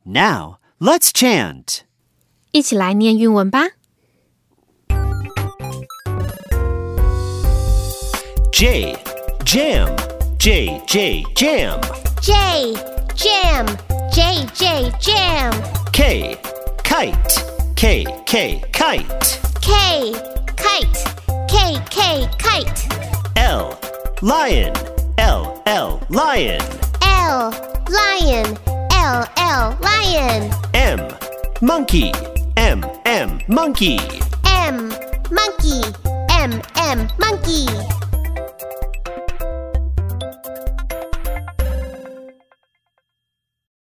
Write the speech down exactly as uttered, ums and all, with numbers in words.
Now, let's chant. 一起来念韵文吧。 J, jam, J, J, jam. J, jam, J, J, jam. K, kite, K, K, kite. K, kite, K, K, kite. L, lion, L, L, lion. L, lion, L, L, lion. M, monkey, M, M, monkey. M, monkey, M, M, monkey.